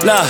Look,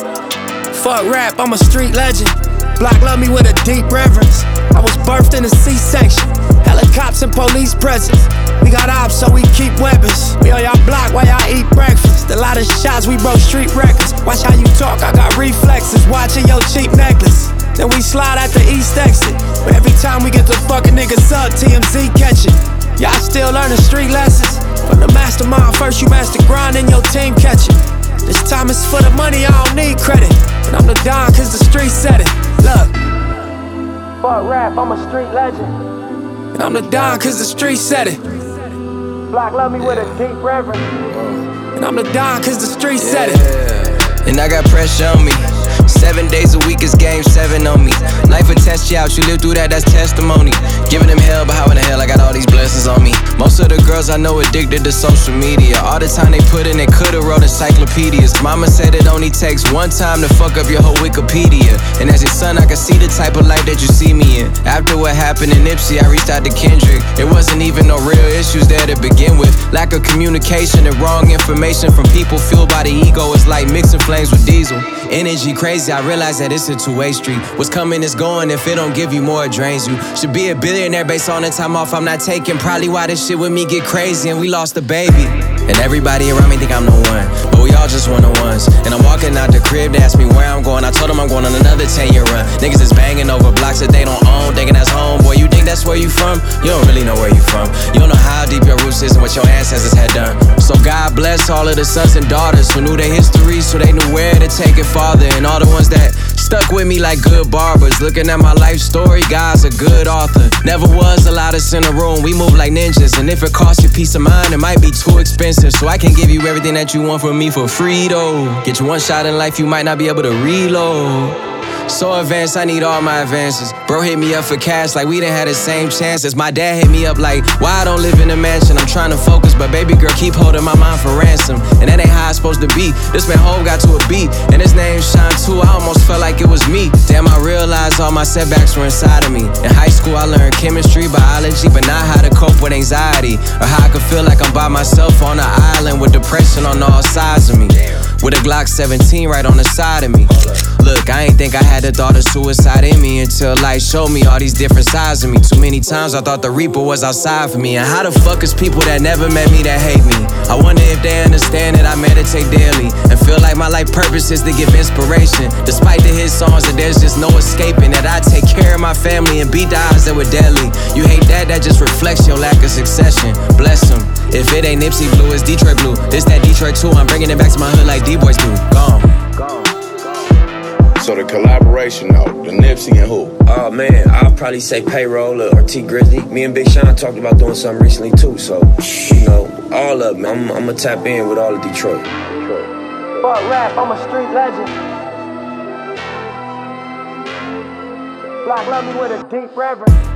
fuck rap, I'm a street legend. Block love me with a deep reverence. I was birthed in a C-section. Helicopters and police presence. We got ops, so we keep weapons. We on y'all block while y'all eat breakfast. A lot of shots, we broke street records. Watch how you talk, I got reflexes. Watching your cheap necklace. Then we slide at the east exit. But every time we get the fucking niggas up, TMZ catch it. Y'all still learning street lessons. From the mastermind, first you master grind and your team catch it. This time it's for the money, I don't need credit. And I'm the Don cause the street said it. Look, fuck rap, I'm a street legend. And I'm the Don cause the street said it. Block love me with a deep reverence. And I'm the Don cause the street said it. And I got pressure on me. 7 days a week is game 7 on me. Life will test you out, you live through that, that's testimony. Giving them hell, but how in the hell I got all these blessings on me? Most of the girls I know addicted to social media. All the time they put in, they could've wrote encyclopedias. Mama said it only takes one time to fuck up your whole Wikipedia. And as your son, I can see the type of life that you see me in. After what happened in Nipsey, I reached out to Kendrick. It wasn't even no real issues there to begin with. Lack of communication and wrong information from people fueled by the ego. It's like mixing flames with diesel. Energy crazy, I realize that it's a two-way street. What's coming is going, if it don't give you more, it drains you. Should be a billionaire based on the time off I'm not taking. Probably why this shit with me get crazy and we lost a baby. And everybody around me think I'm the one, but we all just one-on-ones. And I'm walking out the crib, they ask me where I'm going. I told them I'm going on another 10-year run. Niggas is banging over blocks that they don't own, thinking that's home. Boy, you think that's where you from? You don't really know where you from. You don't know how deep your roots is and what your ancestors had done. So God bless all of the sons and daughters who knew their history, so they knew where to take it farther. And all the ones that stuck with me like good barbers. Looking at my life story, God's a good author. Never was the loudest in the room, we move like ninjas. And if it costs you peace of mind, it might be too expensive. So I can give you everything that you want from me for free though. Get you one shot in life, you might not be able to reload. So advanced, I need all my advances. Bro hit me up for cash like we didn't have the same chances. My dad hit me up like, why I don't live in a mansion? I'm trying to focus, but baby girl keep holding my mind for ransom. And that ain't how it's supposed to be. This man Hov got to a beat, and his name Shine too. I almost felt like it was me. Damn, I realized all my setbacks were inside of me. In high school, I learned chemistry, biology, but not how to cope with anxiety, or how I could feel like I'm by myself on an island with depression on all sides of me. With a Glock 17 right on the side of me. Look, I ain't think I had the thought of suicide in me until life showed me all these different sides of me. Too many times I thought the Reaper was outside for me. And how the fuck is people that never met me that hate me? I wonder if they understand that I meditate daily and feel like my life purpose is to give inspiration. Despite the hit songs that there's just no escaping, that I take care of my family and beat the odds that were deadly. You hate that, that just reflects your lack of succession. Bless them. If it ain't Nipsey Blue, it's Detroit Blue. This that Detroit too, I'm bringing it back to my hood like D-Boys do. Gone. So the collaboration though, the Nipsey and who? Oh man, I'll probably say Payroll or T Grizzly. Me and Big Sean talked about doing something recently too, so, you know, all of them. I'm gonna tap in with all of Detroit. Fuck rap, I'm a street legend. Block love me with a deep reverence.